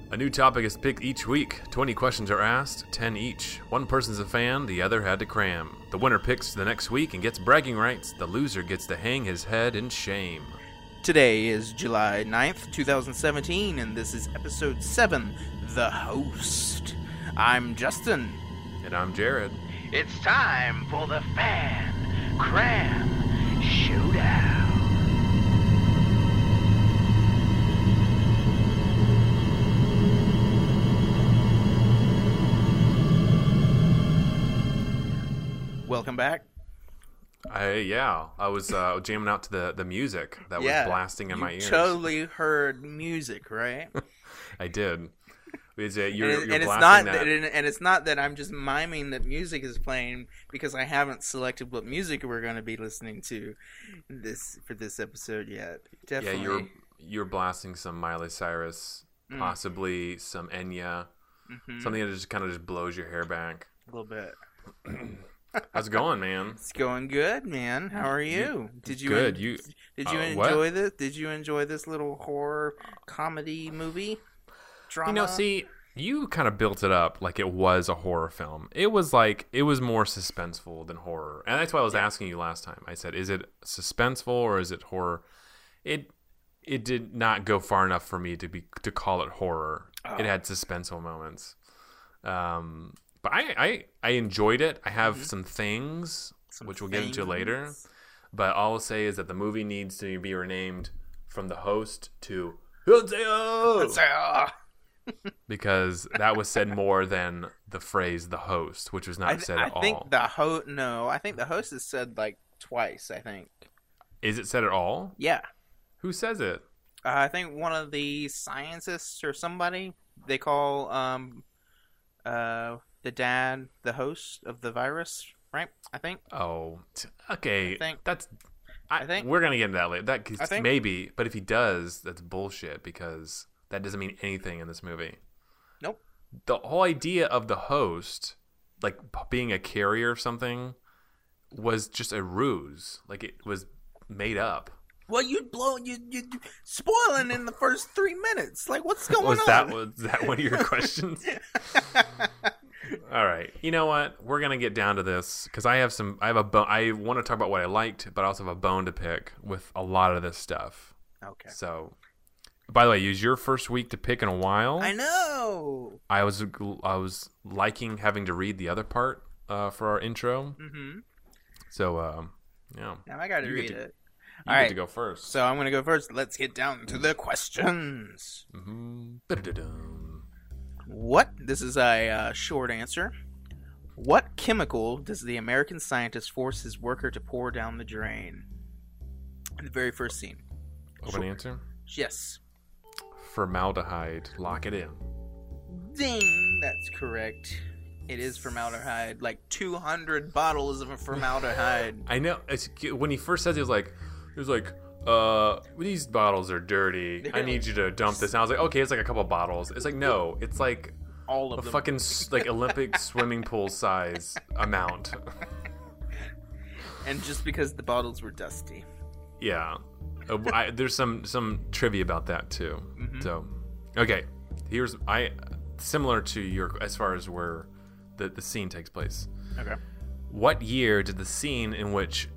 A new topic is picked each week. 20 questions are asked, 10 each. One person's a fan, the other had to cram. The winner picks the next week and gets bragging rights. The loser gets to hang his head in shame. Today is July 9th, 2017, and this is episode 7, The Host. I'm Justin. And I'm Jared. It's time for the Fan Cram Showdown. Welcome back. I was jamming out to the music that was blasting in my ears. You totally heard music, right? I did. It's not that I'm just miming that music is playing because I haven't selected what music we're going to be listening to for this episode yet. Definitely. Yeah, you're blasting some Miley Cyrus, possibly some Enya, something that just kind of just blows your hair back a little bit. How's it going, man? It's going good, man. How are you? Did you enjoy this? Did you enjoy this little horror comedy movie? Drama? You kind of built it up like it was a horror film. It was more suspenseful than horror. And that's why I was asking you last time. I said, is it suspenseful or is it horror? It did not go far enough for me to call it horror. Oh. It had suspenseful moments. But I enjoyed it. I have some things, which we'll get into later. But all I'll say is that the movie needs to be renamed from The Host to Honseo! Because that was said more than the phrase "the host," which was not said at all. I think the host is said like twice. I think. Is it said at all? Yeah. Who says it? I think one of the scientists or somebody. They call the dad the host of the virus, right? I think. Oh, okay. I think we're gonna get into that later. Maybe, but if he does, that's bullshit because that doesn't mean anything in this movie. Nope. The whole idea of the host, like being a carrier of something, was just a ruse. Like it was made up. Well, you spoiling in the first 3 minutes. Like, what's going on? Was that one of your questions? All right. You know what? We're gonna get down to this because I want to talk about what I liked, but I also have a bone to pick with a lot of this stuff. Okay. So, by the way, it was your first week to pick in a while. I know. I was liking having to read the other part for our intro. Mm-hmm. So, yeah. Now I got to read it. You get to go first. So I'm going to go first. Let's get down to the questions. This is a short answer. What chemical does the American scientist force his worker to pour down the drain? In the very first scene. Open answer? Yes. Formaldehyde. Lock it in. Ding! That's correct. It is formaldehyde. Like 200 bottles of formaldehyde. I know. When he first said it, he was like, these bottles are dirty. I need you to dump this. And I was like, okay, it's like a couple bottles. It's like, no, it's like all of a them. Fucking like Olympic swimming pool size amount. And just because the bottles were dusty. Yeah. There's some trivia about that too. Mm-hmm. So, okay, similar to your as far as where the scene takes place. Okay. What year did the scene in which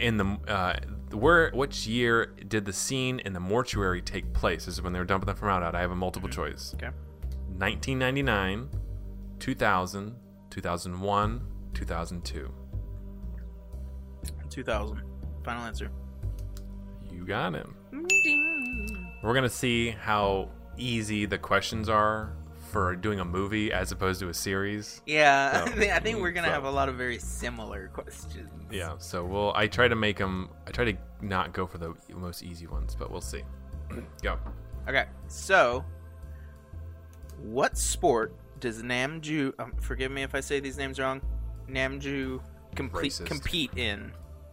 which year did the scene in the mortuary take place? This is when they were dumping them from out. I have a multiple choice. Okay. 1999, 2000, 2001, 2002. 2000. Final answer. You got it. We're going to see how easy the questions are for doing a movie as opposed to a series. Yeah, so, I think we're going to have a lot of very similar questions. Yeah, so I try to not go for the most easy ones, but we'll see. Go. Okay, so what sport does Namju, forgive me if I say these names wrong, Namju compete in?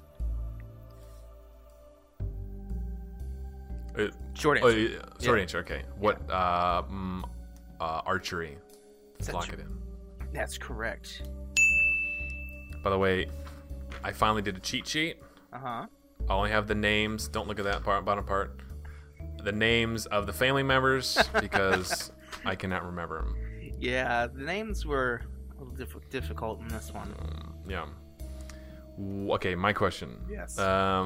Short answer. Short answer, okay. What, archery. Lock it in. That's correct. By the way, I finally did a cheat sheet. Uh-huh. I only have the names. Don't look at that bottom part. The names of the family members because I cannot remember them. Yeah, the names were a little difficult in this one. Yeah. Okay, my question. Yes.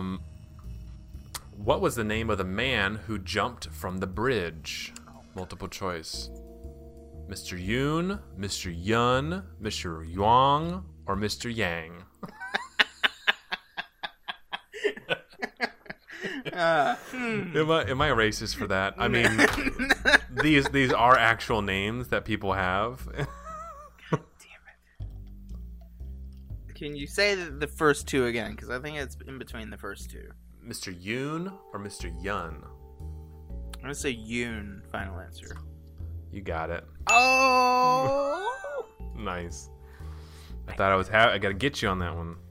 What was the name of the man who jumped from the bridge? Multiple choice. Mr. Yoon, Mr. Yun, Mr. Yuang, or Mr. Yang? Am I racist for that? I mean, these are actual names that people have. God damn it! Can you say the first two again? Because I think it's in between the first two. Mr. Yoon or Mr. Yun? I'm gonna say Yoon. Final answer. You got it. Oh, nice. I thought I gotta get you on that one.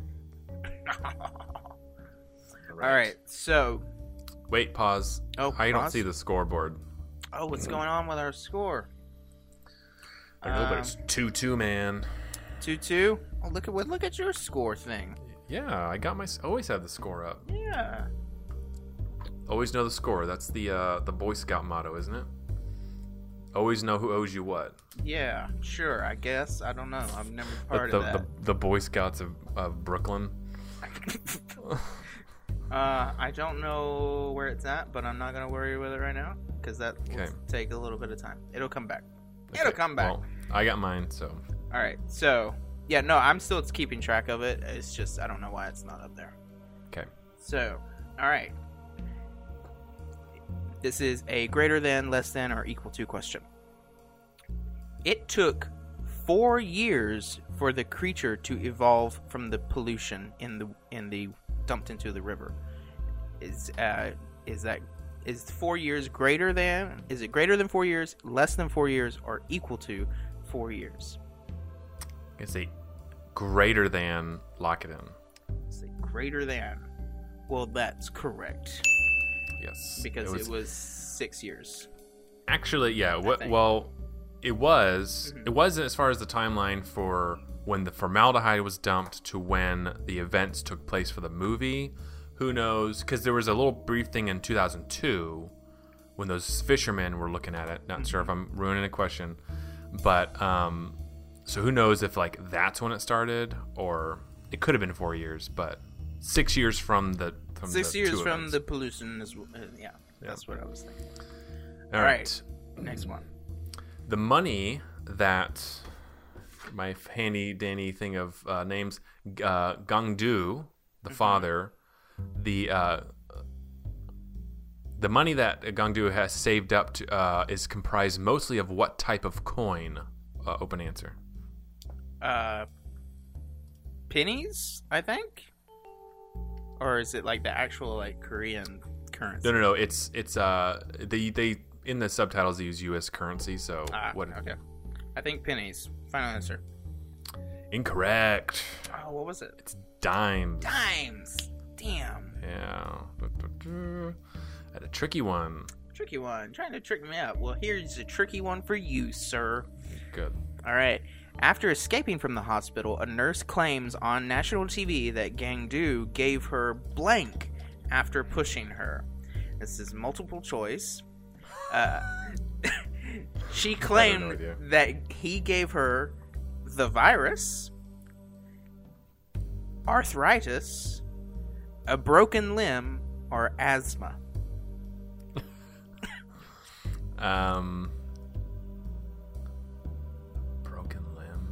All right, so wait, pause. Oh, I don't see the scoreboard. Oh, what's going on with our score? I don't know, but it's 2-2, man. 2-2. Oh, look at your score thing. Yeah, I got always have the score up. Yeah. Always know the score. That's the Boy Scout motto, isn't it? Always know who owes you what. Yeah, sure. I guess. I don't know. I've never been part of that. The Boy Scouts of Brooklyn. I don't know where it's at, but I'm not gonna worry with it right now because that will take a little bit of time. It'll come back. Okay. It'll come back. Well, I got mine, so. All right. So yeah, no, I'm still keeping track of it. It's just I don't know why it's not up there. Okay. So, all right. This is a greater than, less than, or equal to question. It took 4 years for the creature to evolve from the pollution in the dumped into the river. Is 4 years greater than? Is it greater than 4 years, less than 4 years, or equal to 4 years? I say greater than. Lock it in. Say greater than. Well, that's correct. Yes, because it was 6 years. Actually, yeah. Well, it was. Mm-hmm. It wasn't as far as the timeline for when the formaldehyde was dumped to when the events took place for the movie. Who knows? Because there was a little brief thing in 2002 when those fishermen were looking at it. Not sure if I'm ruining a question, but so who knows if like that's when it started, or it could have been 4 years, but 6 years from the. 6 years from the pollution is yeah, that's what I was thinking. All right. Next one. The money that my handy dandy thing of names, Gangdu, the father, the money that Gangdu has saved up to is comprised mostly of what type of coin? Open answer. Pennies, I think. Or is it like the actual like Korean currency? No. It's they in the subtitles they use U.S. currency. So what? Okay. I think pennies. Final answer. Incorrect. Oh, what was it? It's dimes. Dimes. Damn. Yeah. That's a tricky one. Tricky one. Trying to trick me out. Well, here's a tricky one for you, sir. Good. All right. After escaping from the hospital, a nurse claims on national TV that Gangdu gave her blank after pushing her. This is multiple choice. She claimed that he gave her the virus, arthritis, a broken limb, or asthma. Broken limb.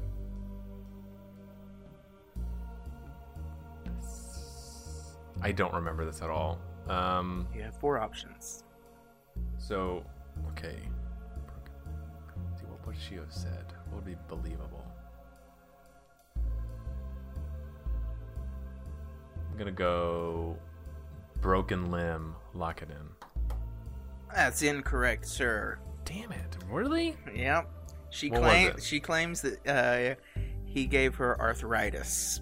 I don't remember this at all. You have 4 options. So, okay. See, what would she have said? What would be believable? I'm gonna go broken limb. Lock it in. That's incorrect, sir. Damn it! Really? Yep. She claims that he gave her arthritis.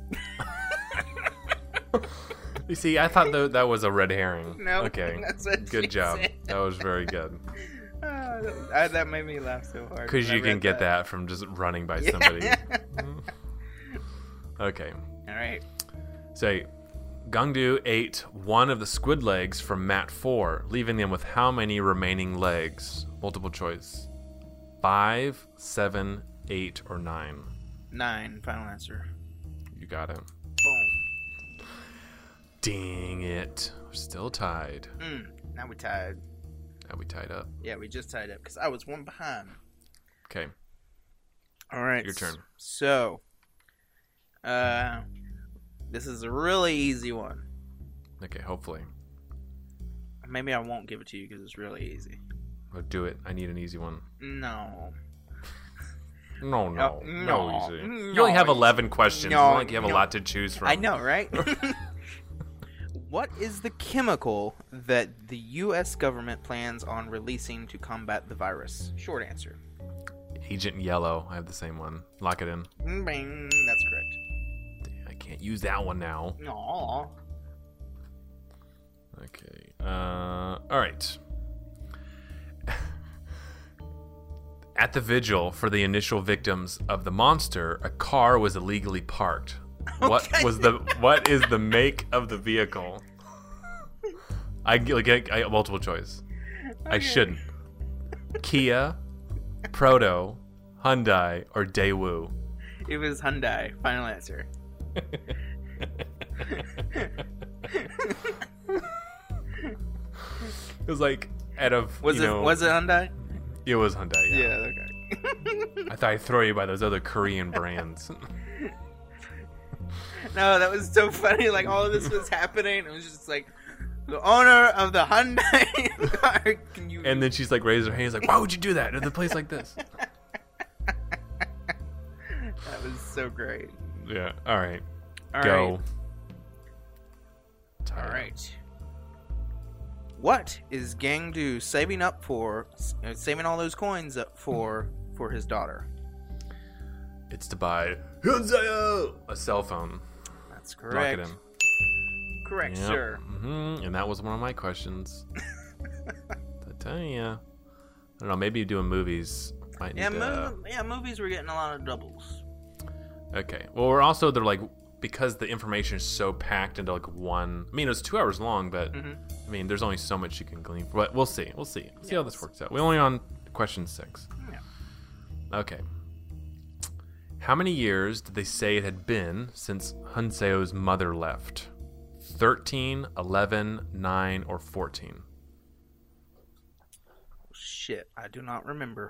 You see, I thought that was a red herring. No. Okay. That's what good job. Said. That was very good. That made me laugh so hard. Because you can get that from just running by somebody. Okay. All right. So, Gangdu ate one of the squid legs from mat 4, leaving them with how many remaining legs? Multiple choice. 5, 7, 8, or 9? 9. Final answer. You got it. Boom. Dang it. We're still tied. Now we're tied. Now we tied up. Yeah, we just tied up because I was one behind. Okay. All right. Your turn. So, this is a really easy one. Okay, hopefully. Maybe I won't give it to you because it's really easy. Oh, do it. I need an easy one. No. No easy. You only have 11 questions. You only have a lot to choose from. I know, right? What is the chemical that the U.S. government plans on releasing to combat the virus? Short answer. Agent Yellow. I have the same one. Lock it in. Bing. That's correct. I can't use that one now. Aww. Okay. All right. At the vigil for the initial victims of the monster, a car was illegally parked. What is the make of the vehicle? I get multiple choice. Okay. I shouldn't. Kia, Proto, Hyundai, or Daewoo? It was Hyundai. Final answer. It was like was it Hyundai? It was Hyundai. Yeah. Okay. I thought I'd throw you by those other Korean brands. No, that was so funny. Like all of this was happening. It was just like the owner of the Hyundai car. Can you? And then she's like raised her hands like, "Why would you do that in a place like this?" That was so great. Yeah. All right. Go. All right. What is Gangdu saving up for? Saving all those coins up for his daughter? It's to buy a cell phone. That's correct. Lock it in. Correct, sir. Mm-hmm. And that was one of my questions. I tell you, I don't know. Maybe doing movies might need movies. We're getting a lot of doubles. Okay. Well, they're like, because the information is so packed into like one. I mean, it was 2 hours long, but I mean, there's only so much you can glean. But we'll see. We'll see how this works out. We're only on question 6. Yeah. Okay. How many years did they say it had been since Hunseo's mother left? 13, 11, 9, or 14? Shit, I do not remember.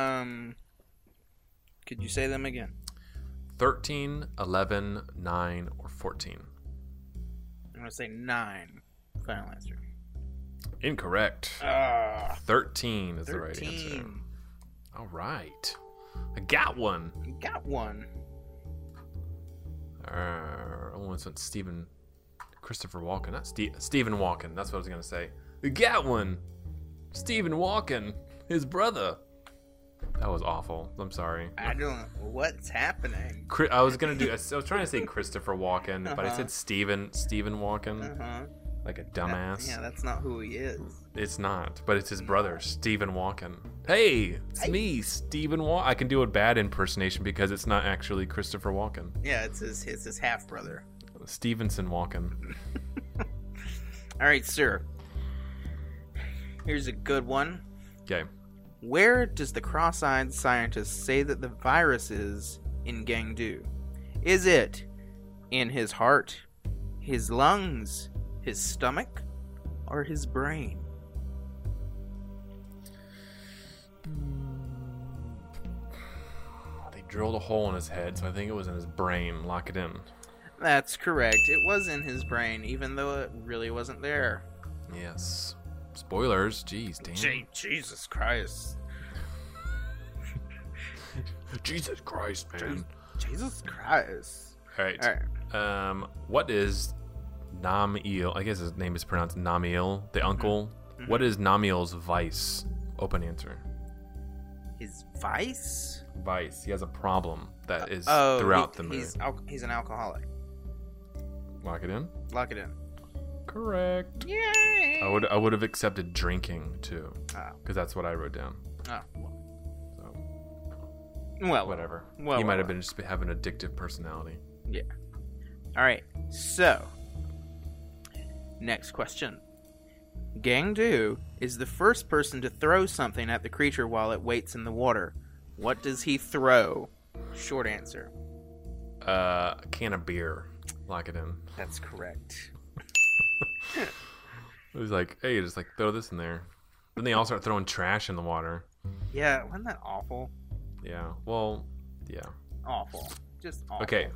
Could you say them again? 13, 11, 9, or 14? I'm going to say 9. Final answer. Incorrect. 13 is the right answer. All right. I got one. You got one. It's Christopher Walken. Not Stephen Walken. That's what I was going to say. We got one. Stephen Walken. His brother. That was awful. I'm sorry. I don't know what's happening. I was trying to say Christopher Walken, but I said Stephen Walken. Like a dumbass. That's not who he is. It's not, but it's his brother, Stephen Walken. Hey, it's me, Stephen Walken. I can do a bad impersonation because it's not actually Christopher Walken. Yeah, it's his half brother. Stevenson Walken. All right, sir. Here's a good one. Okay. Where does the cross-eyed scientist say that the virus is in Gangdu? Is it in his heart, his lungs, his stomach, or his brain? They drilled a hole in his head, so I think it was in his brain. Lock it in. That's correct. It was in his brain, even though it really wasn't there. Yes. Spoilers. Jeez, damn. Jesus Christ. Jesus Christ, man. Jesus Christ. All right. What is Nam-il? I guess his name is pronounced Nam-il, the uncle. Mm-hmm. What is Nam-il's vice? Open answer. His vice? Vice. He has a problem that is throughout the movie. He's an alcoholic. Lock it in? Lock it in. Correct. Yay! I would have accepted drinking too, because that's what I wrote down. Oh. So. Well, whatever. He might have been just have an addictive personality. Yeah. All right. So, next question. Gangdu is the first person to throw something at the creature while it waits in the water. What does he throw? Short answer. A can of beer. Lock it in. That's correct. It was like, hey, just like throw this in there. Then they all start throwing trash in the water. Yeah, wasn't that awful? Yeah. Well, yeah. Awful. Just awful. Okay.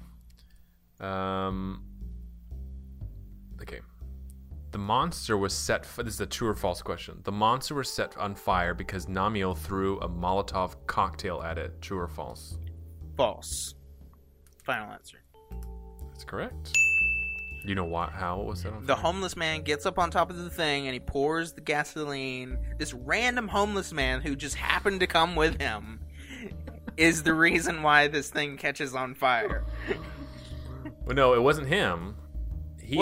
Okay. The monster was set... This is a true or false question. The monster was set on fire because Namiel threw a Molotov cocktail at it. True or false? False. Final answer. That's correct. Do you know how it was set on fire? The homeless man gets up on top of the thing and he pours the gasoline. This random homeless man who just happened to come with him is the reason why this thing catches on fire. Well, no, it wasn't him. He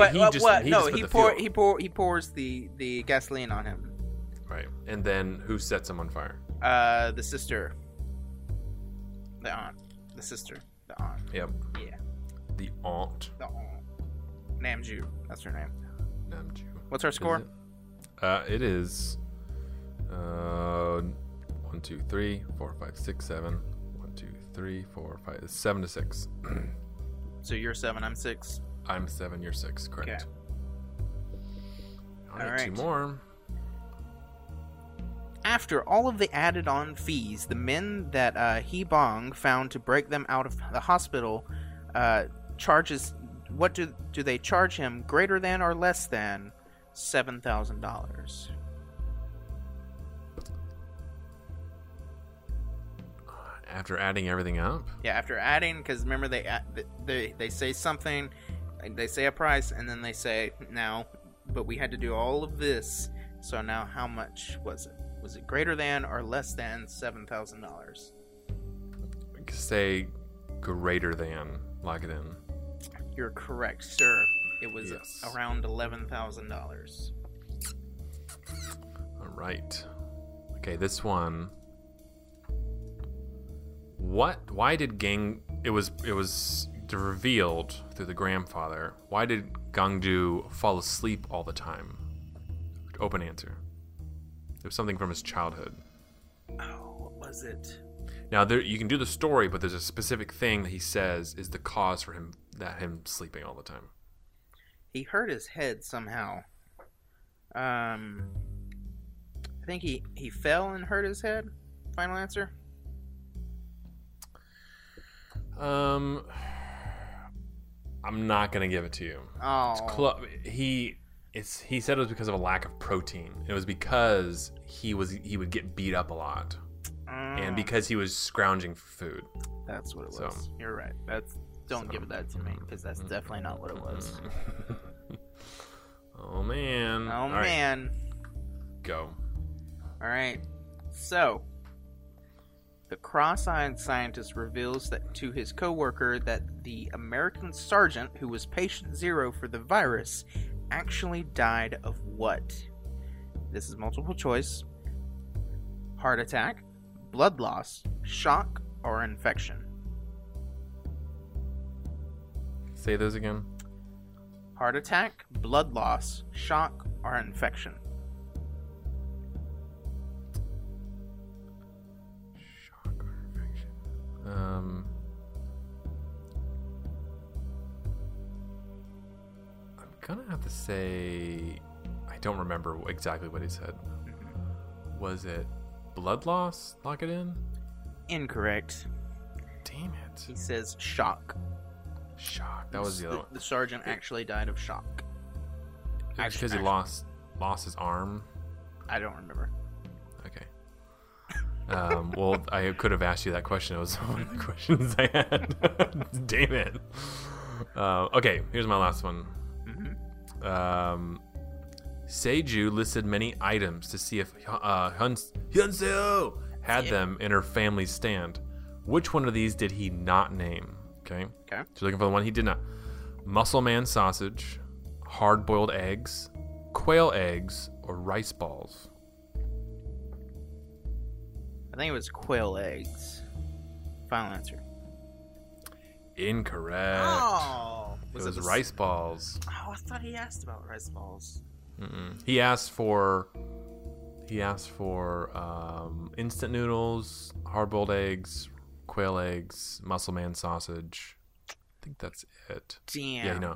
pours the gasoline on him. Right. And then who sets him on fire? The sister. The aunt. The sister. The aunt. Yep. Yeah. The aunt. The aunt. Namju. That's her name. Namju. What's our score? It is 1, 2, 3, 4, 5, 6, 7. 1, 2, 3, 4, 5. It's 7 to 6. So you're 7, I'm 6. I'm 7, you're 6. Correct. Okay. All right. 2 more. After all of the added-on fees, the men that Hibong found to break them out of the hospital charges. What do they charge him? Greater than or less than $7,000? After adding everything up? Yeah, after adding, because remember they say something, they say a price, and then they say now, but we had to do all of this. So now, how much was it? Was it greater than or less than $7,000? Say greater than. Lock it in. You're correct, sir. It was around $11,000. All right. Okay, this one. Why did it was revealed through the grandfather. Why did Gangdu fall asleep all the time? Open answer. It was something from his childhood. Oh, what was it? Now you can do the story, but there's a specific thing that he says is the cause for him sleeping all the time. He hurt his head somehow. I think he fell and hurt his head. Final answer. I'm not gonna give it to you. Oh. He said it was because of a lack of protein. It was because he would get beat up a lot, and because he was scrounging for food. That's what it was. So, you're right. Don't give that to me, because that's definitely not what it was. Oh man. All man. Right. Go. All right. So, the cross-eyed scientist reveals that to his co-worker that the American sergeant who was patient zero for the virus actually died of what? This is multiple choice. Heart attack, blood loss, shock, or infection. Say those again. Heart attack, blood loss, shock, or infection. Shock or infection. I'm gonna have to say I don't remember exactly what he said. Was it blood loss? Lock it in? Incorrect. Damn it. He says shock. Shock. That was the other one. The sergeant actually died of shock. Because he lost his arm? I don't remember. Okay. Well, I could have asked you that question. It was one of the questions I had. Damn it. Okay, here's my last one. Seiju listed many items to see if Hyunseo had them in her family's stand. Which one of these did he not name? Okay. So you're looking for the one he did not. Muscle man sausage, hard-boiled eggs, quail eggs, or rice balls. I think it was quail eggs. Final answer. Incorrect. Oh. It was rice balls. Oh, I thought he asked about rice balls. He asked for He asked for instant noodles, hard-boiled eggs, quail eggs, muscle man sausage. I think that's it. Damn. Yeah,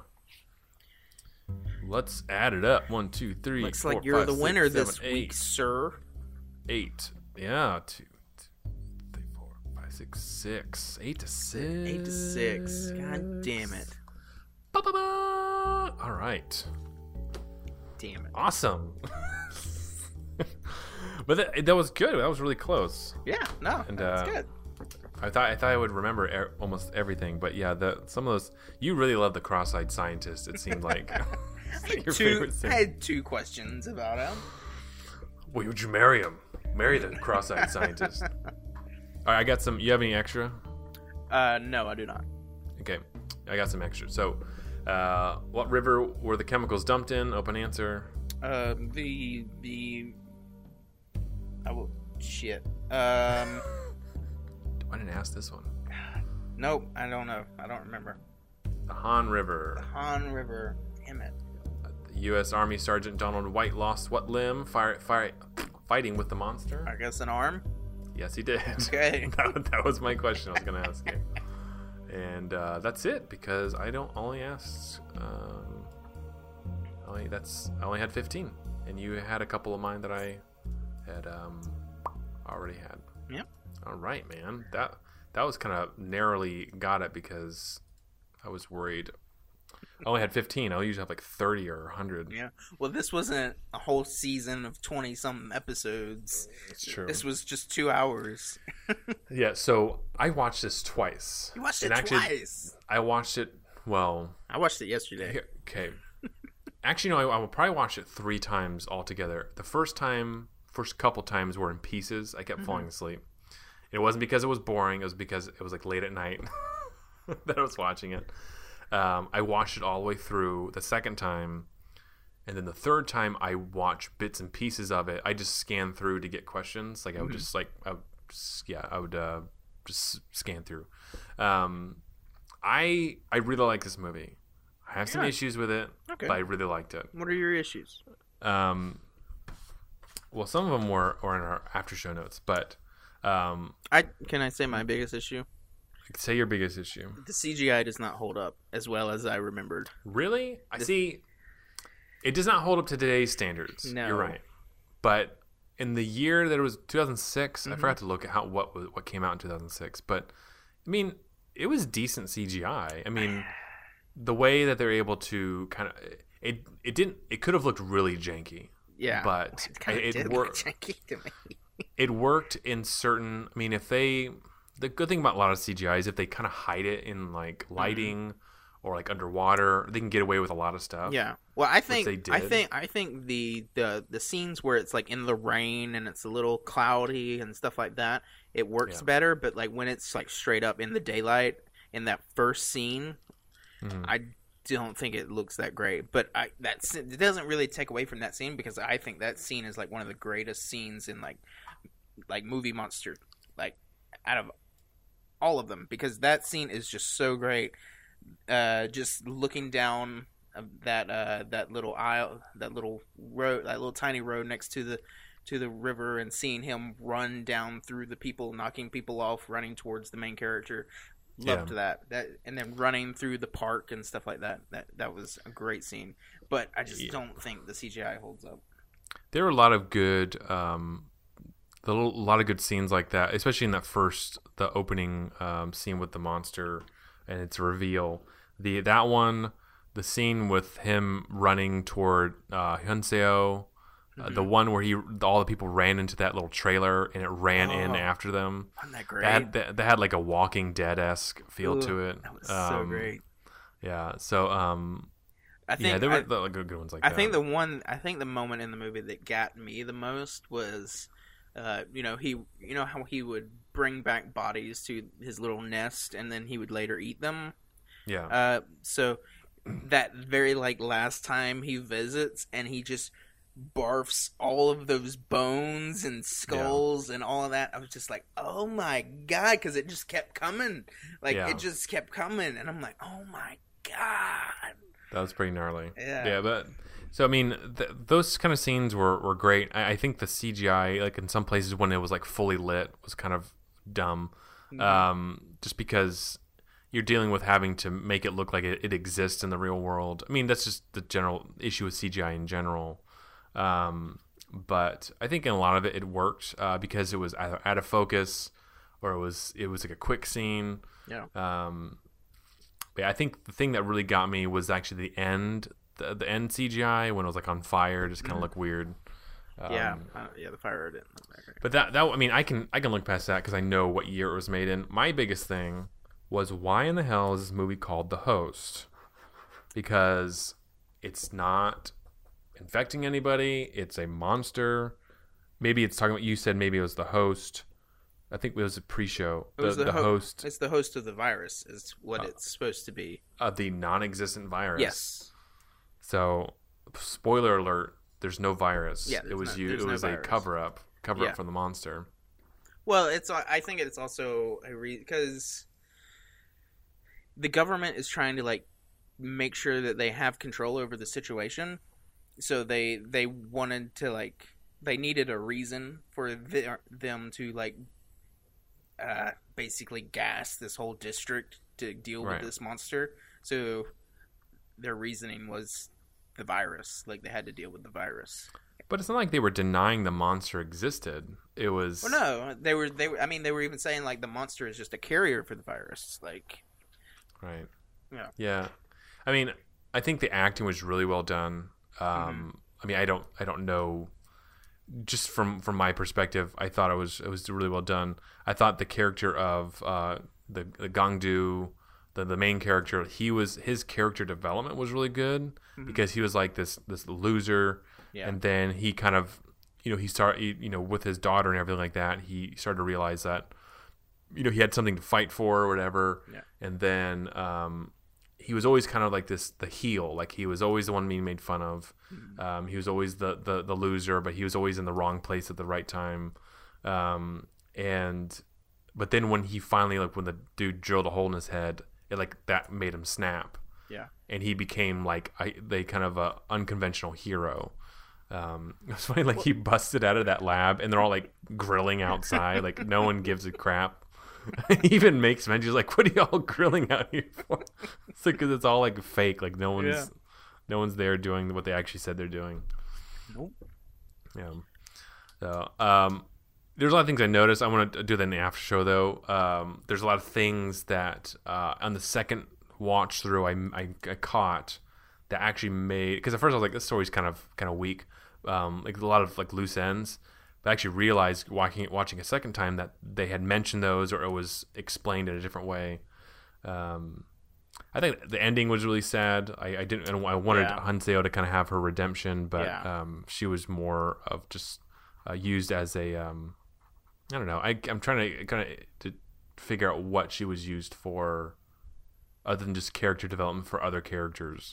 Let's add it up. 1, 2, 3. Looks 4, like you're 5, the 6, winner 7, this 8, week, sir. 8. Yeah. 2, 3, 4, 5, 6, 6. 8 to 6. 8 to 6. God damn it. Ba-ba-ba! All right. Damn it. Awesome. But that was good. That was really close. Yeah. No. That's good. I thought I would remember almost everything, but yeah, some of those. You really love the cross-eyed scientist. It seemed like. I had 2 questions about him. Well, would you marry him? Marry the cross-eyed scientist. All right, I got some. You have any extra? No, I do not. Okay, I got some extra. So, what river were the chemicals dumped in? Open answer. Shit. I didn't ask this one. Nope, I don't know. I don't remember. The Han River. The Han River. Damn it. The U.S. Army Sergeant Donald White lost what limb fighting with the monster? I guess an arm? Yes, he did. Okay. that was my question I was going to ask you. And that's it, because I only asked... I only had 15. And you had a couple of mine that I had already had. Yep. All right, man. That was kind of narrowly got it because I was worried. I only had 15. I usually have like 30 or 100. Yeah. Well, this wasn't a whole season of 20-something episodes. It's true. This was just 2 hours. Yeah, so I watched this twice. You watched it twice? I watched it, well... I watched it yesterday. Okay. Actually, no, I will probably watch it 3 times altogether. The first couple times were in pieces. I kept falling asleep. It wasn't because it was boring. It was because it was like late at night that I was watching it. I watched it all the way through the second time. And then the third time I watched bits and pieces of it. I just scanned through to get questions. Like I would just just scan through. I really like this movie. I have some issues with it, but I really liked it. What are your issues? Well, some of them were in our after show notes, but can I say my biggest issue? Say your biggest issue. The CGI does not hold up as well as I remembered. Really? I see. It does not hold up to today's standards. No. You're right. But in the year that it was 2006, I forgot to look at what came out in 2006. But I mean, it was decent CGI. I mean, the way that they're able to kind of it could have looked really janky. Yeah, but it worked. Janky to me. It worked in certain. I mean, the good thing about a lot of CGI is if they kind of hide it in like lighting or like underwater, they can get away with a lot of stuff. Yeah. Well, I think the scenes where it's like in the rain and it's a little cloudy and stuff like that, it works better. But like when it's like straight up in the daylight in that first scene, I don't think it looks that great. But it doesn't really take away from that scene because I think that scene is like one of the greatest scenes in like movie monster, like out of all of them, because that scene is just so great. Just looking down that little aisle, that little road, that little tiny road next to the river, and seeing him run down through the people, knocking people off, running towards the main character. Loved that, and then running through the park and stuff like that. That was a great scene. But I just don't think the CGI holds up. There were a lot of good, good scenes like that, especially in the opening scene with the monster and its reveal. The scene with him running toward Hyunseo, the one where all the people ran into that little trailer and it ran in after them. Wasn't that great? That had like a Walking Dead-esque feel to it. That was so great. Yeah. So I think there were good ones like that. I think the moment in the movie that got me the most was, how he would bring back bodies to his little nest and then he would later eat them. Yeah. So that very last time he visits and he just barfs all of those bones and skulls and all of that, I was just like, oh my god, because it just kept coming. It just kept coming, and I'm like, oh my god. That was pretty gnarly. Yeah. Yeah, but So I mean, those kind of scenes were great. I think the CGI, like in some places when it was like fully lit, was kind of dumb, just because you're dealing with having to make it look like it exists in the real world. I mean, that's just the general issue with CGI in general. But I think in a lot of it worked because it was either out of focus or it was like a quick scene. Yeah. But I think the thing that really got me was actually the end CGI when it was like on fire, just kind of looked weird. The fire didn't look that great. But that I mean, I can look past that because I know what year it was made in. My biggest thing was, why in the hell is this movie called The Host? Because it's not infecting anybody. It's a monster. Maybe it's talking about, you said maybe it was The Host. I think it was a pre-show. The host. It's the host of the virus is what it's supposed to be. The non-existent virus. Yes. So, spoiler alert, there's no virus. Yeah, it was a cover-up for the monster. Well, I think it's also because the government is trying to like make sure that they have control over the situation. So they wanted to like, they needed a reason for them to like basically gas this whole district to deal with this monster. So their reasoning was the virus, like they had to deal with the virus. But it's not like they were denying the monster existed. It was... Well, no, they were even saying like the monster is just a carrier for the virus, like... Right. Yeah. Yeah. I mean, I think the acting was really well done. I mean, I don't know. Just from my perspective, I thought it was really well done. I thought the character of the Gangdu, the main character, his character development was really good because he was like this loser, and then he kind of, he started, with his daughter and everything like that, he started to realize that, he had something to fight for or whatever, and then he was always kind of like the heel, like he was always the one being made fun of. He was always the loser, but he was always in the wrong place at the right time. But then when he finally, like when the dude drilled a hole in his head, it like that made him snap. Yeah. And he became like they kind of a unconventional hero. It's funny, like he busted out of that lab and they're all like grilling outside, like no one gives a crap. He even makes mention, he's like, "What are y'all grilling out here for?" It's like, because it's all like fake, like no one's there doing what they actually said they're doing. Nope. Yeah. So, there's a lot of things I noticed. I want to do that in the after show though. There's a lot of things that on the second watch through I caught that actually made, because at first I was like, this story's kind of weak, like a lot of like loose ends. But I actually realized watching a second time that they had mentioned those, or it was explained in a different way. I think the ending was really sad. I wanted Hanseo to kind of have her redemption, but she was more of just used as a I don't know. I'm trying to kind of to figure out what she was used for, other than just character development for other characters.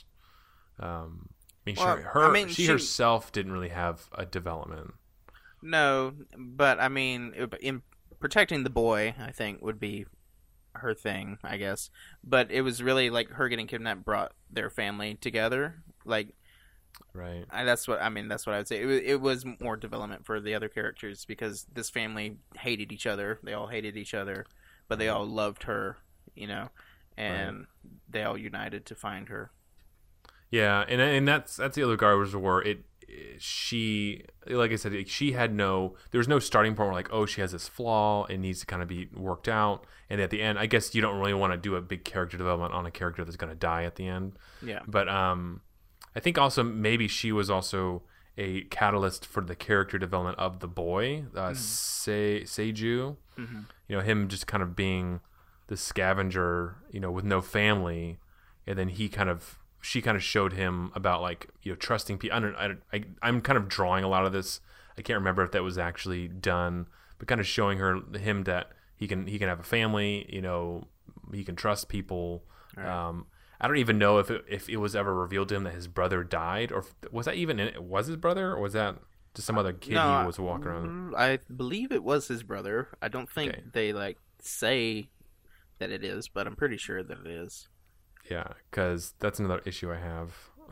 She herself didn't really have a development. No, but I mean, in protecting the boy, I think would be her thing, I guess. But it was really like her getting kidnapped brought their family together. Like, right. That's what I would say. It was more development for the other characters because this family hated each other. They all hated each other, but they all loved her, and they all united to find her. Yeah, and that's the other God of War. She, like I said, there was no starting point where like, oh, she has this flaw, it needs to kind of be worked out, and at the end, I guess you don't really want to do a big character development on a character that's going to die at the end. Yeah. But I think also maybe she was also a catalyst for the character development of the boy, Seiju. Mm-hmm. Him just kind of being the scavenger, with no family, and then she kind of showed him about like trusting people. I'm kind of drawing a lot of this. I can't remember if that was actually done, but kind of showing him that he can have a family. He can trust people. Right. I don't even know if it was ever revealed to him that his brother died, or was that even was his brother, or was that just some other kid he was walking around? I believe it was his brother. I don't think they like say that it is, but I'm pretty sure that it is. Yeah, because that's another issue I have.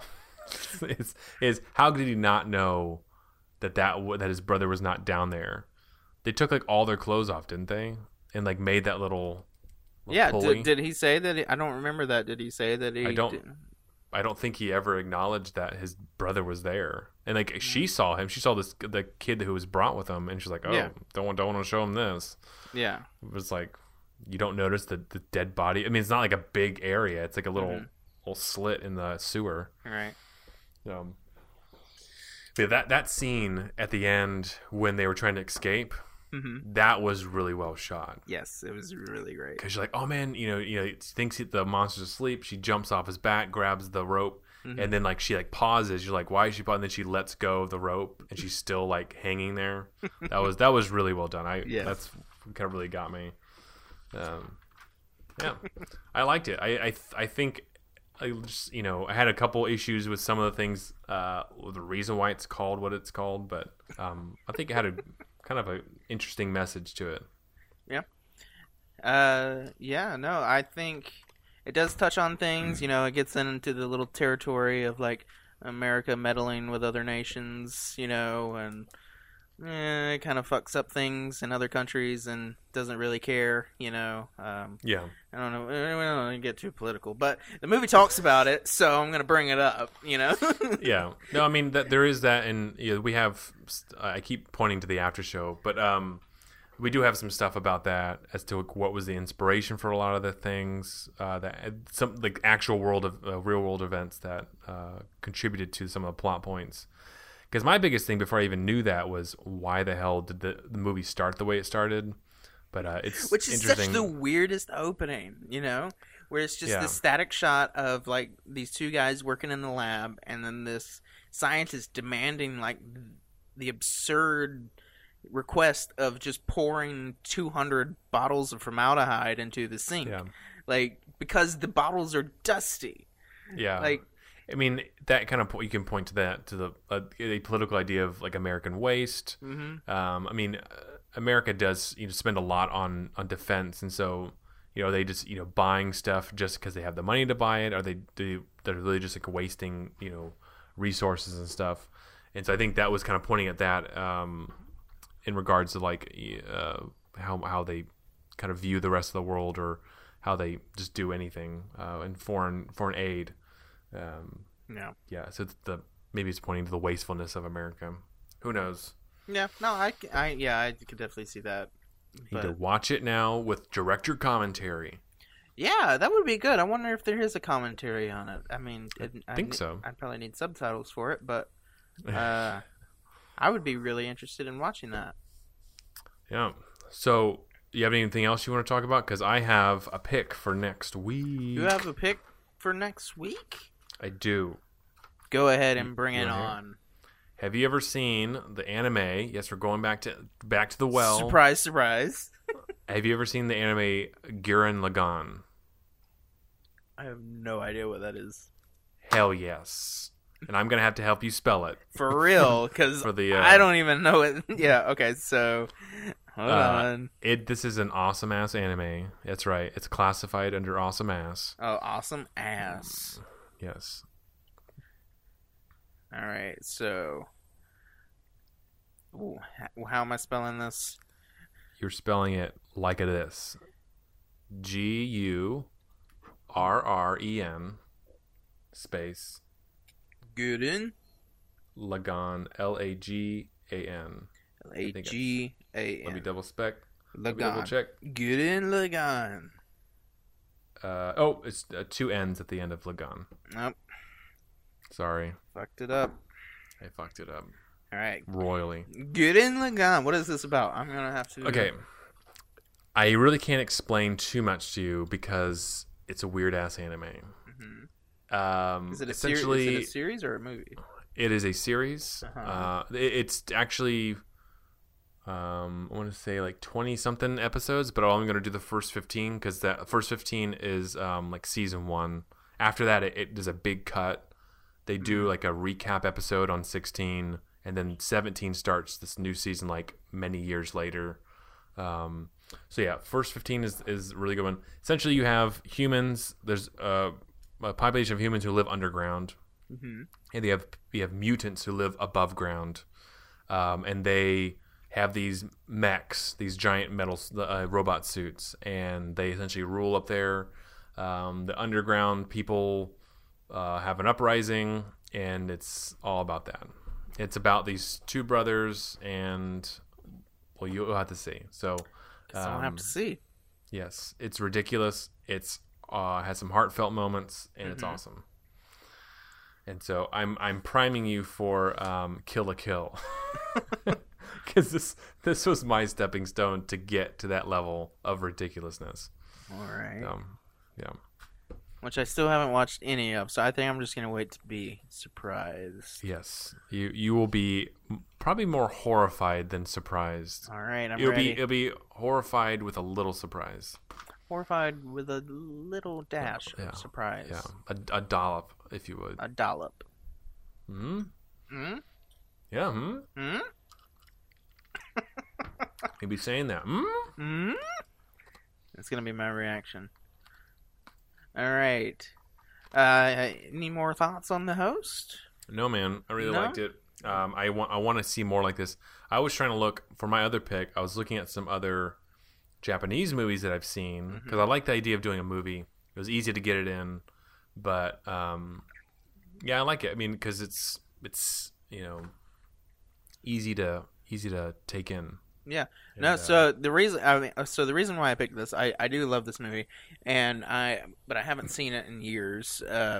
is how did he not know that his brother was not down there? They took like all their clothes off, didn't they? And like made that little pulley. Did he say that? I don't remember that. Did he say that he? I don't think he ever acknowledged that his brother was there. And like she saw him. She saw the kid who was brought with him, and she's like, "Oh, don't want to show him this." Yeah, it was like you don't notice the dead body. I mean, it's not like a big area. It's like a little slit in the sewer. Right. But that scene at the end when they were trying to escape, that was really well shot. Yes, it was really great. Because you're like, oh man, thinks the monster's asleep. She jumps off his back, grabs the rope, and then like she like pauses. You're like, why is she pausing? And then she lets go of the rope, and she's still like hanging there. That was really well done. That's kind of really got me. Yeah, I liked it. I think. I had a couple issues with some of the things, the reason why it's called what it's called, but I think it had a kind of an interesting message to it. Yeah. No, I think it does touch on things. It gets into the little territory of like America meddling with other nations, and it kind of fucks up things in other countries and doesn't really care, Yeah. I don't know. We don't get too political, but the movie talks about it, so I'm going to bring it up, Yeah. No, I mean, there is that, and we have, I keep pointing to the after show, but we do have some stuff about that as to what was the inspiration for a lot of the things, that some like actual real world events that contributed to some of the plot points. Because my biggest thing before I even knew that was why the hell did the movie start the way it started? But which is such the weirdest opening, where it's just this static shot of like these two guys working in the lab, and then this scientist demanding like the absurd request of just pouring 200 bottles of formaldehyde into the sink, like because the bottles are dusty. Yeah, like. I mean, that kind of you can point to that to a political idea of like American waste. I mean, America does spend a lot on defense, and so they just buying stuff just because they have the money to buy it, or they're really just like wasting resources and stuff. And so I think that was kind of pointing at that in regards to like how they kind of view the rest of the world, or how they just do anything in foreign aid. So maybe it's pointing to the wastefulness of America. Who knows? Yeah, no, I could definitely see that. Need to watch it now with director commentary. Yeah, that would be good. I wonder if there is a commentary on it. I mean, I think so. I'd probably need subtitles for it, but I would be really interested in watching that. Yeah. So, you have anything else you want to talk about? Because I have a pick for next week. You have a pick for next week? I do. Go ahead and bring it on. Have you ever seen the anime? Yes, we're going back to the well. Surprise, surprise. Have you ever seen the anime Gurren Lagann? I have no idea what that is. Hell yes. And I'm going to have to help you spell it. For real, because I don't even know it. Yeah, okay, so hold on. This is an awesome-ass anime. That's right. It's classified under awesome-ass. Oh, awesome-ass. Yes. All right, so how am I spelling this? You're spelling it like this. Gurren space Gurren Lagann Lagan Lagan. Let me double check. Gurren Lagann. It's two N's at the end of Lagann. Nope. Sorry. Fucked it up. I fucked it up. All right. Royally. Gurren Lagann. What is this about? I'm going to have to... Okay. I really can't explain too much to you because it's a weird-ass anime. Mm-hmm. Is it a series or a movie? It is a series. Uh-huh. It's actually... I want to say like 20-something episodes, but I'm only going to do the first 15 because that first 15 is like season 1. After that, it does a big cut. They do like a recap episode on 16, and then 17 starts this new season like many years later. So yeah, first 15 is a really good one. Essentially, you have humans. There's a population of humans who live underground Mm-hmm. And you have mutants who live above ground, and they have these mechs, these giant metal robot suits, and they essentially rule up there. The underground people have an uprising, and it's all about that. It's about these two brothers, and well, you'll have to see. So, I'll have to see. Yes, it's ridiculous. It's has some heartfelt moments, and it's awesome. And so I'm priming you for Kill la Kill, because this was my stepping stone to get to that level of ridiculousness. All right. Yeah. Which I still haven't watched any of, so I think I'm just gonna wait to be surprised. Yes, you will be probably more horrified than surprised. All right, I'm ready. It'll be horrified with a little surprise. Horrified with a little dash of surprise. Yeah, a dollop, if you would. A dollop. Hmm. Hmm. Yeah. Hmm. Hmm. You'd be saying that. Hmm. Hmm. That's gonna be my reaction. All right. Any more thoughts on the host? No, man. I really liked it. I want to see more like this. I was trying to look for my other pick. I was looking at some other Japanese movies that I've seen because I like the idea of doing a movie. It was easy to get it in, but yeah, I like it. I mean, because it's easy to take in. Yeah. And, no. So the reason why I picked this, I do love this movie, but I haven't seen it in years.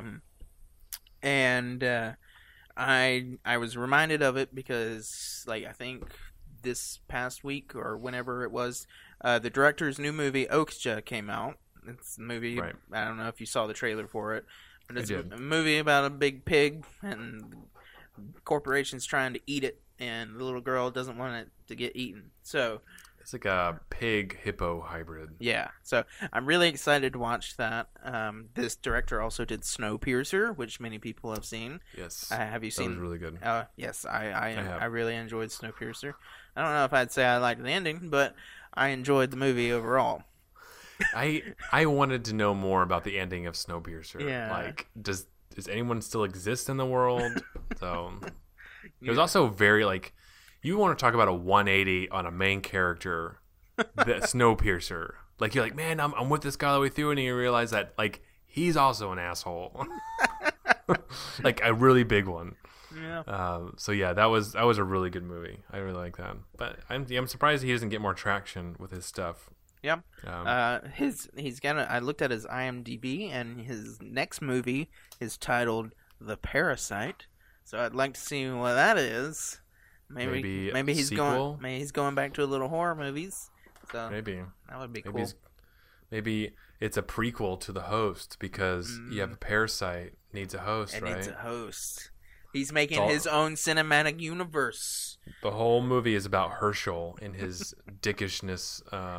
I was reminded of it because, like, I think this past week or whenever it was, the director's new movie Okja came out. It's a movie. Right. I don't know if you saw the trailer for it, but it's I did. a movie about a big pig and corporations trying to eat it, and the little girl doesn't want it to get eaten. So it's like a pig hippo hybrid. yeah, so I'm really excited to watch that. This director also did Snowpiercer, which many people have seen. Yes. Have you seen? That was really good. Yes, I have. really enjoyed Snowpiercer. I don't know if I'd say I liked the ending, but I enjoyed the movie overall. I wanted to know more about the ending of Snowpiercer. Yeah. Like, does anyone still exist in the world? So it was also very, like, you want to talk about a 180 on a main character, the Snowpiercer. Like, you're like, man, I'm with this guy all the way through, and you realize that, like, he's also an asshole. Like, a really big one. Yeah. So yeah, that was a really good movie. I really like that. But I'm surprised he doesn't get more traction with his stuff. Yeah. I looked at his IMDb, and his next movie is titled The Parasite. So I'd like to see what that is. Maybe he's sequel? He's going back to a little horror movies. So maybe that would be cool. Maybe it's a prequel to The Host because you have a parasite needs a host, right? Needs a host. He's making his own cinematic universe. The whole movie is about Herschel and his dickishness,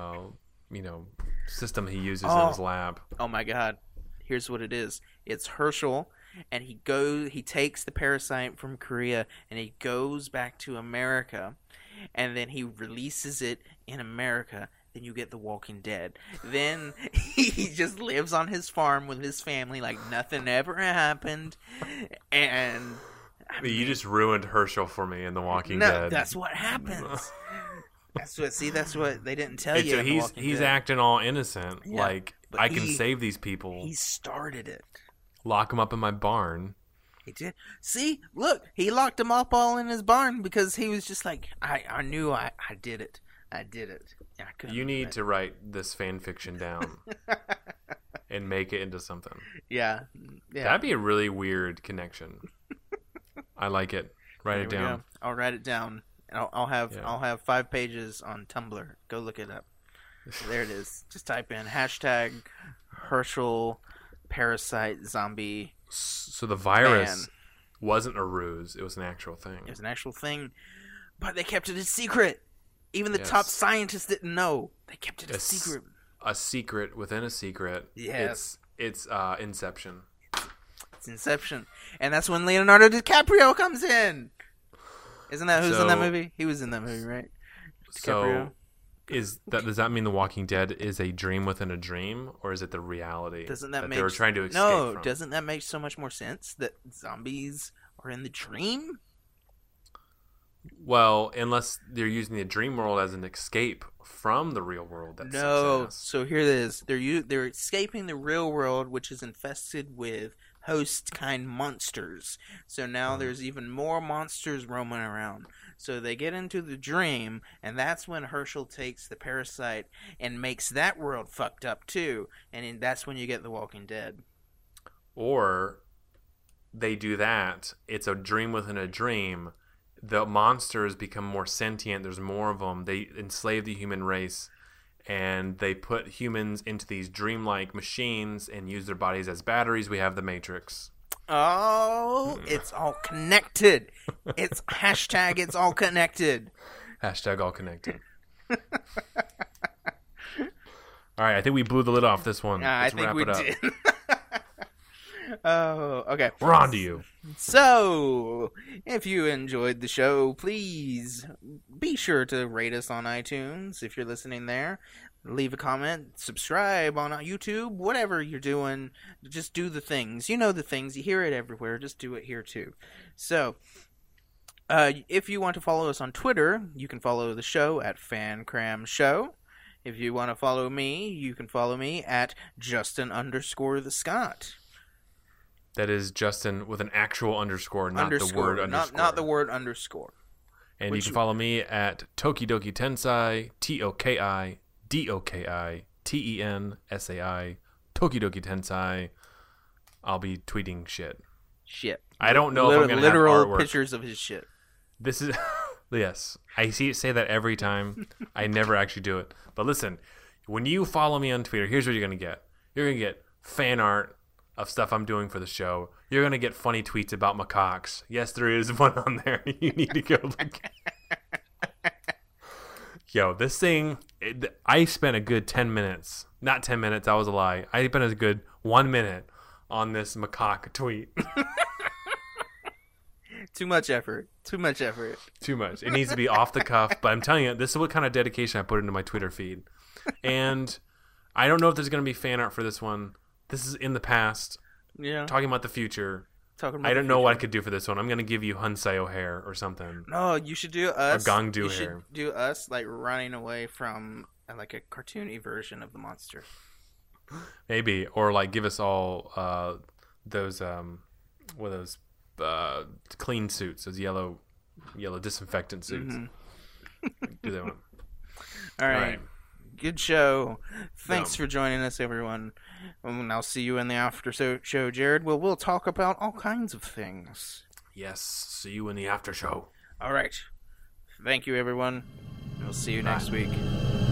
system he uses in his lab. Oh my God! Here's what it is. It's Herschel, and he takes the parasite from Korea, and he goes back to America, and then he releases it in America. Then you get The Walking Dead. Then he just lives on his farm with his family like nothing ever happened, and. You just ruined Herschel for me in The Walking Dead. No, that's what happens. That's what they didn't tell you. So he's acting all innocent. Yeah, like, I can save these people. He started it. Lock them up in my barn. He did. See, look, he locked them up all in his barn because he was just like, I knew I did it. I did it. You need to write this fan fiction down and make it into something. Yeah. That'd be a really weird connection. I like it. Write it down. I'll write it down. I'll have 5 pages on Tumblr. Go look it up. There it is. Just type in #Herschel Parasite Zombie. So the virus wasn't a ruse. It was an actual thing. It was an actual thing, but they kept it a secret. Even the top scientists didn't know. They kept it a secret. A secret within a secret. Yes. It's Inception. It's Inception. And that's when Leonardo DiCaprio comes in. Isn't that who's in that movie? He was in that movie, right? DiCaprio. Does that mean The Walking Dead is a dream within a dream, or is it the reality that they were trying to escape from? Doesn't that make so much more sense that zombies are in the dream? Well, unless they're using the dream world as an escape from the real world. That's success. So here it is. They're escaping the real world, which is infested with host-kind monsters. So now there's even more monsters roaming around. So they get into the dream, and that's when Herschel takes the parasite and makes that world fucked up too. And that's when you get The Walking Dead. Or they do that. It's a dream within a dream. The monsters become more sentient. There's more of them. They enslave the human race, and they put humans into these dreamlike machines and use their bodies as batteries. We have the Matrix. Oh, it's all connected. It's hashtag it's all connected. Hashtag all connected. All right, I think we blew the lid off this one. Let's wrap it up. Did. Oh, okay. We're on to you. So, if you enjoyed the show, please be sure to rate us on iTunes if you're listening there. Leave a comment, subscribe on YouTube, whatever you're doing. Just do the things. You know the things. You hear it everywhere. Just do it here too. So, if you want to follow us on Twitter, you can follow the show at FanCramShow. If you want to follow me, you can follow me at Justin_the_Scott. That is Justin with an actual underscore, not the word underscore. Not the word underscore. And you can follow me at Tokidoki Tensai, TOKIDOKI TENSAI, Tokidoki Tensai. I'll be tweeting shit. I don't know if I'm going to have literal pictures of his shit. This is yes. I say that every time. I never actually do it. But listen, when you follow me on Twitter, here's what you're going to get. You're going to get fan art of stuff I'm doing for the show. You're going to get funny tweets about macaques. Yes, there is one on there. You need to go look. Yo, this thing, I spent a good 10 minutes. Not 10 minutes, that was a lie. I spent a good 1 minute on this macaque tweet. Too much effort. Too much. It needs to be off the cuff, but I'm telling you, this is what kind of dedication I put into my Twitter feed. And I don't know if there's going to be fan art for this one. This is in the past. Yeah. Talking about the future. I don't know what I could do for this one. I'm going to give you Hunsayo hair or something. No, you should do us. Or Gongdu hair. You should do us like running away from like a cartoony version of the monster. Maybe. Or like give us all those clean suits, those yellow disinfectant suits. Mm-hmm. Do that one. All right. Good show. Thanks for joining us, everyone. And I'll see you in the after show, Jared. We'll talk about all kinds of things. Yes, see you in the after show. All right. Thank you, everyone. We'll see you next week.